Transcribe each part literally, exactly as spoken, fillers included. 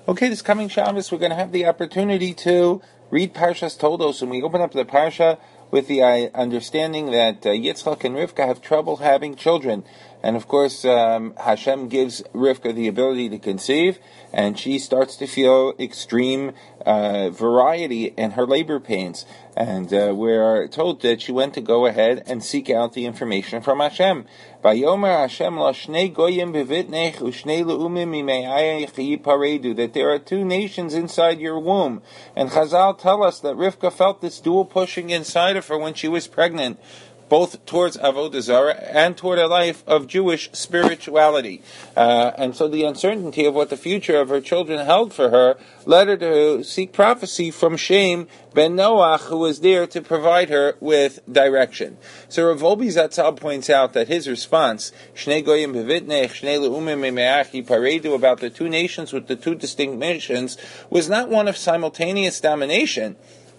Okay, this coming Shabbos, we're going to have the opportunity to read Parshas Toldos, and we open up the Parsha with the uh, understanding that uh, Yitzchak and Rivka have trouble having children. And of course, um, Hashem gives Rivka the ability to conceive, and she starts to feel extreme uh, variety in her labor pains. And uh, we're told that she went to go ahead and seek out the information from Hashem. Vayomer Hashem la shnei goyim bevitnech ushnei leumim mime'ayich yiparedu, that there are two nations inside your womb. And Chazal tell us that Rivka felt this dual pushing inside of her when she was pregnant, both towards Avodah Zarah and toward a life of Jewish spirituality. Uh, and so the uncertainty of what the future of her children held for her led her to seek prophecy from Shem ben Noach, who was there to provide her with direction. So Rav Wolbe Zatzal points out that his response, Shnei Goyim bevitnech, Shnei leumim mime'ach yiparedu, about the two nations with the two distinct missions, was not one of simultaneous domination.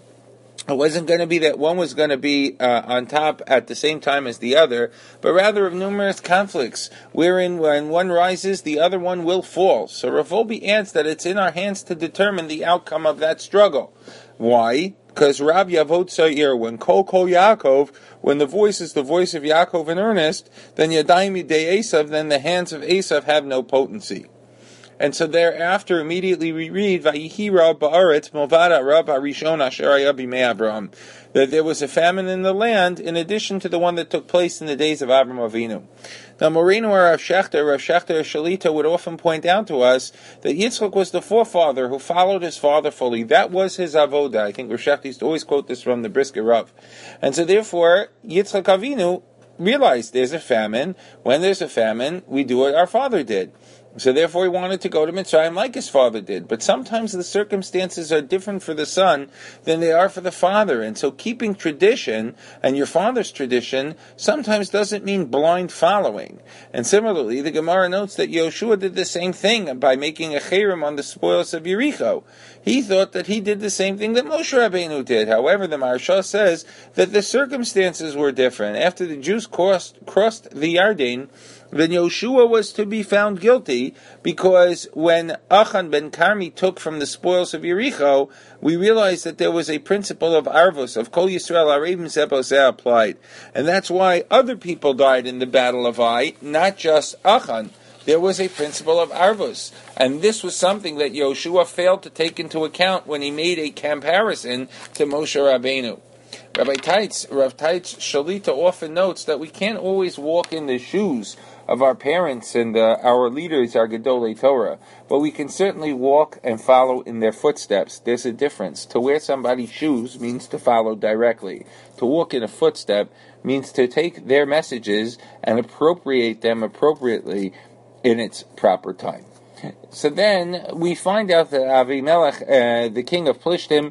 It wasn't going to be that one was going to be uh, on top at the same time as the other, but rather of numerous conflicts, wherein when one rises, the other one will fall. So Rav Wolbe adds that it's in our hands to determine the outcome of that struggle. Why? Because Rab Yavot Sa'ir, when Kol Kol Yaakov, when the voice is the voice of Yaakov in earnest, then Yadayim Yidei Esav, then the hands of Esav have no potency. And so thereafter, immediately we read, Vayihi Rab Ba'aretz Movada Rab Harishon Asher Haya Bimei Avraham, that there was a famine in the land in addition to the one that took place in the days of Avraham Avinu. Now, Moreno Rav Shechter, Rav Shechter Shalita would often point out to us that Yitzchak was the forefather who followed his father fully. That was his avodah. I think Rav Shechter used to always quote this from the Brisker Rav. And so therefore, Yitzchak Avinu realized there's a famine. When there's a famine, we do what our father did. So therefore he wanted to go to Mitzrayim like his father did. But sometimes the circumstances are different for the son than they are for the father. And so keeping tradition and your father's tradition sometimes doesn't mean blind following. And similarly, the Gemara notes that Yoshua did the same thing by making a cherem on the spoils of Yericho. He thought that he did the same thing that Moshe Rabbeinu did. However, the Maharsha says that the circumstances were different. After the Jews crossed, crossed the Yarden, then Yoshua was to be found guilty, because when Achan ben Carmi took from the spoils of Yericho, we realized that there was a principle of Arvus, of Kol Yisrael Arevim Zeboseh applied. And that's why other people died in the Battle of Ai, not just Achan. There was a principle of Arvus. And this was something that Yoshua failed to take into account when he made a comparison to Moshe Rabbeinu. Rabbi Taitz, Rav Taitz Shalita often notes that we can't always walk in the shoes of our parents and uh, our leaders, our Gedolei Torah, but we can certainly walk and follow in their footsteps. There's a difference. To wear somebody's shoes means to follow directly. To walk in a footstep means to take their messages and appropriate them appropriately in its proper time. So then we find out that Avimelech, uh, the king of Plishtim,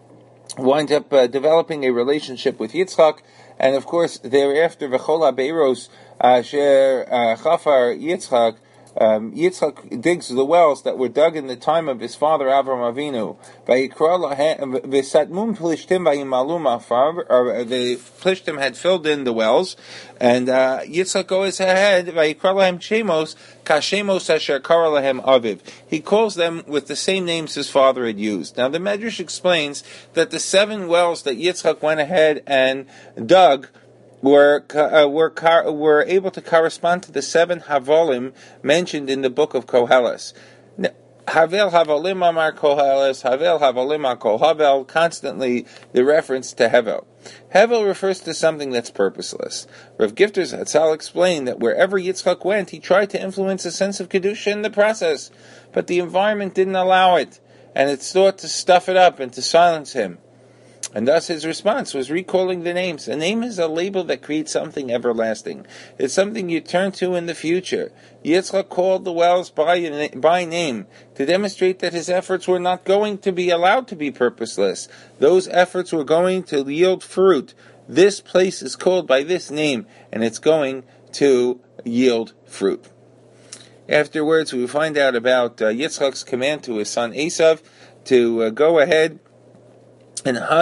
winds up uh, developing a relationship with Yitzchak, and of course thereafter V'chol HaBeiros Asher Chafar Yitzchak, um, Yitzchak digs the wells that were dug in the time of his father Avram Avinu. V'satmum Plishtim v'yimalu ma'afar, the Plishtim had filled in the wells, and uh, Yitzchak goes ahead, v'yikra lahem Shemos kashemos asher kara lahem aviv. He calls them with the same names his father had used. Now the Medrash explains that the seven wells that Yitzchak went ahead and dug were uh, were were able to correspond to the seven Havolim mentioned in the book of Koheles. Havel Havolim Amar Koheles, Havel Havolim Amar Kohavel, constantly the reference to Hevel. Hevel refers to something that's purposeless. Rav Gifter Zatzal explained that wherever Yitzchak went, he tried to influence a sense of Kedusha in the process, but the environment didn't allow it, and it sought to stuff it up and to silence him. And thus his response was recalling the names. A name is a label that creates something everlasting. It's something you turn to in the future. Yitzchak called the wells by, by name to demonstrate that his efforts were not going to be allowed to be purposeless. Those efforts were going to yield fruit. This place is called by this name, and it's going to yield fruit. Afterwards, we find out about uh, Yitzchak's command to his son Esav to uh, go ahead and hunt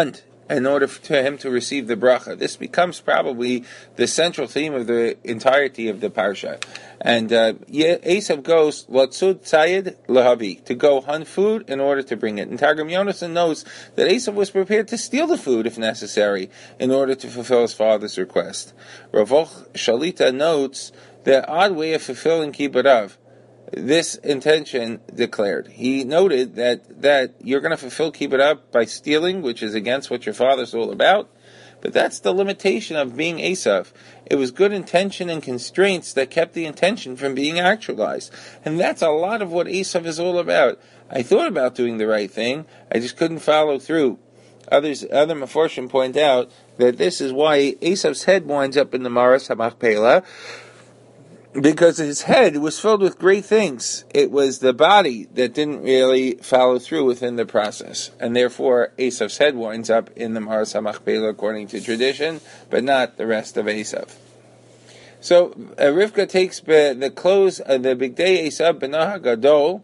in order for him to receive the bracha. This becomes probably the central theme of the entirety of the parsha. And uh, Esav goes, Latzud Tzayid Lahavi, to go hunt food in order to bring it. And Targum Yonasan notes that Esav was prepared to steal the food if necessary in order to fulfill his father's request. Ravoch Shalita notes the odd way of fulfilling Kibbutz Av. This intention declared. He noted that, that you're going to fulfill Kibbutz Av by stealing, which is against what your father's all about, but that's the limitation of being Esav. It was good intention and constraints that kept the intention from being actualized. And that's a lot of what Esav is all about. I thought about doing the right thing, I just couldn't follow through. Others, other Meforshim point out that this is why Esav's head winds up in the Maras HaMachpelah, because his head was filled with great things. It was the body that didn't really follow through within the process. And therefore, Esav's head winds up in the Maras HaMachpelah according to tradition, but not the rest of Esav. So, uh, Rivka takes uh, the clothes of the Bigdei Esav Benah Gadol,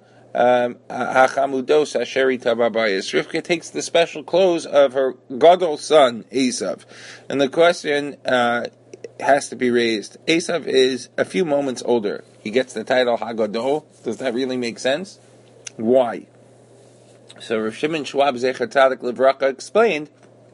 Hachamudos Asheri Tababayis. Rivka takes the special clothes of her Gadol son, Esav. And the question uh, has to be raised. Esav is a few moments older. He gets the title Hagadol. Does that really make sense? Why? So Rav Shimon Schwab Zecher Tzadik Livracha explained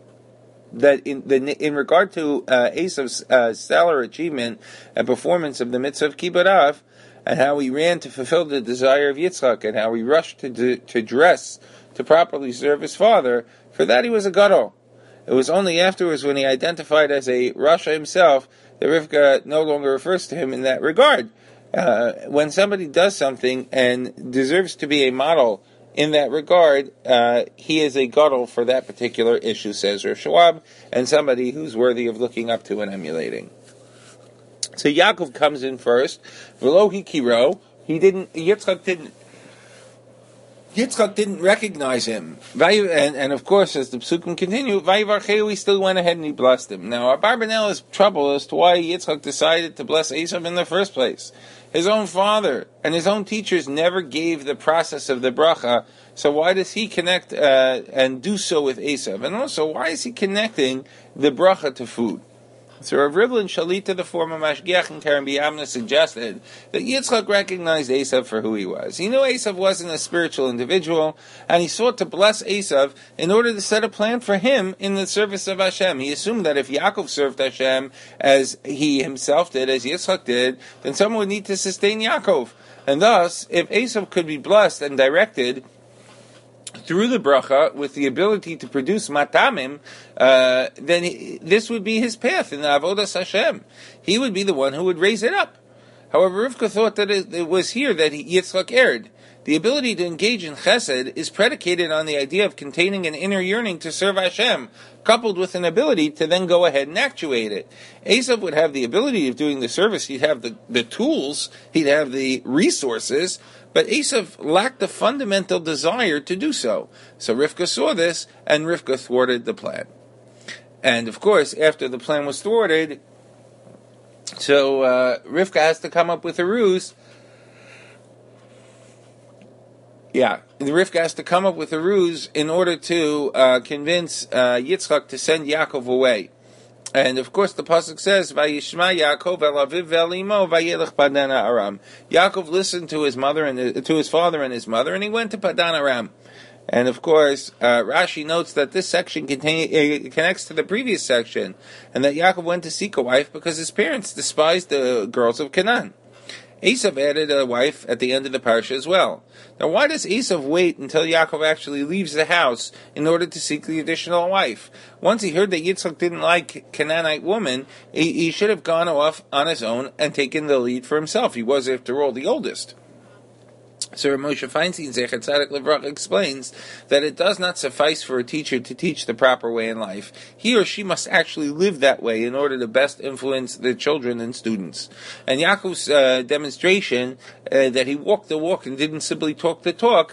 that in the in regard to uh, Esav's uh, stellar achievement and performance of the mitzvah of Kibbutz Av, and how he ran to fulfill the desire of Yitzchak, and how he rushed to do, to dress to properly serve his father, for that he was a gadol. It was only afterwards, when he identified as a Rasha himself, that Rivka no longer refers to him in that regard. Uh, when somebody does something and deserves to be a model in that regard, uh, he is a gadol for that particular issue, says Rav Schwab, and somebody who's worthy of looking up to and emulating. So Yaakov comes in first. V'lo hikiro, he didn't. Yitzchak didn't. Yitzchak didn't recognize him, and, and of course, as the psukim continue, Vayivarcheu, he still went ahead and he blessed him. Now, Abarbanel is troubled as to why Yitzchak decided to bless Esav in the first place. His own father and his own teachers never gave the process of the bracha, so why does he connect uh, and do so with Esav? And also, why is he connecting the bracha to food? So Rav Rivlin Shalita, the former Mashgiach and Karen B'Yamna, suggested that Yitzchak recognized Esav for who he was. He knew Esav wasn't a spiritual individual, and he sought to bless Esav in order to set a plan for him in the service of Hashem. He assumed that if Yaakov served Hashem as he himself did, as Yitzchak did, then someone would need to sustain Yaakov. And thus, if Esav could be blessed and directed through the bracha with the ability to produce matamim, uh, then he, this would be his path in the avodas Hashem. He would be the one who would raise it up. However, Rivka thought that it, it was here that he, Yitzchak erred. The ability to engage in chesed is predicated on the idea of containing an inner yearning to serve Hashem, coupled with an ability to then go ahead and actuate it. Esav would have the ability of doing the service, he'd have the, the tools, he'd have the resources, but Esav lacked the fundamental desire to do so. So Rivka saw this, and Rivka thwarted the plan. And of course, after the plan was thwarted, so uh, Rivka has to come up with a ruse. Yeah, Rivka has to come up with a ruse in order to uh, convince uh, Yitzchak to send Yaakov away. And of course, the pasuk says, "Vayishma Yaakov el aviv ve'el imo vayelech Padan Aram." Yaakov listened to his mother and to his father and his mother, and he went to Padan Aram. And of course, uh, Rashi notes that this section contain, uh, connects to the previous section, and that Yaakov went to seek a wife because his parents despised the girls of Canaan. Esav added a wife at the end of the parsha as well. Now, why does Esav wait until Yaakov actually leaves the house in order to seek the additional wife? Once he heard that Yitzchak didn't like Canaanite woman, he, he should have gone off on his own and taken the lead for himself. He was, after all, the oldest. So Moshe Feinstein, Zecher Tzadik Livracha, explains that it does not suffice for a teacher to teach the proper way in life. He or she must actually live that way in order to best influence the children and students. And Yaakov's uh, demonstration uh, that he walked the walk and didn't simply talk the talk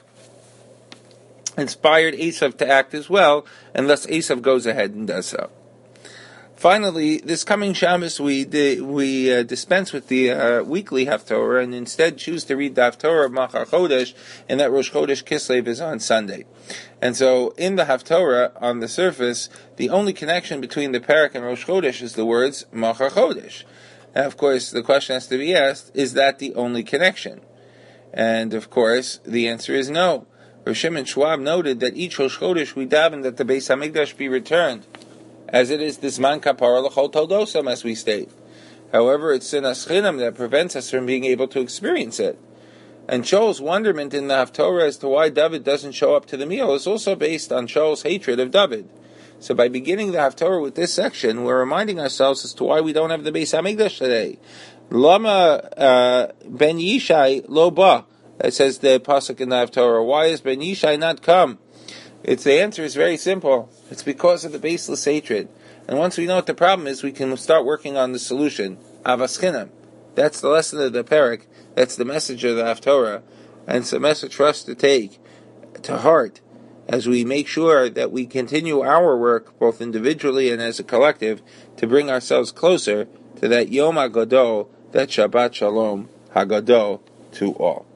inspired Esav to act as well, and thus Esav goes ahead and does so. Finally, this coming Shabbos, we di- we uh, dispense with the uh, weekly Haftorah and instead choose to read the Haftorah of Machar Chodesh, and that Rosh Chodesh Kislev is on Sunday. And so, in the Haftorah, on the surface, the only connection between the Parak and Rosh Chodesh is the words Machar Chodesh. And of course, the question has to be asked, is that the only connection? And of course, the answer is no. Rosh Shimon Schwab noted that each Rosh Chodesh we daven that the Beis Hamikdash be returned, as it is this man kapara l'chol toldosam, as we state. However, it's sinas chinam that prevents us from being able to experience it. And Shaul's wonderment in the Haftorah as to why David doesn't show up to the meal is also based on Shaul's hatred of David. So by beginning the Haftorah with this section, we're reminding ourselves as to why we don't have the Beis Hamikdash today. Lama uh, ben Yishai lo ba, it says the pasuk in the Haftorah. Why is ben Yishai not come? It's the answer is very simple. It's because of the baseless hatred. And once we know what the problem is, we can start working on the solution. Avas chinam. That's the lesson of the parak. That's the message of the Haftorah. And it's a message for us to take to heart as we make sure that we continue our work, both individually and as a collective, to bring ourselves closer to that Yom HaGadol, that Shabbat Shalom HaGadol to all.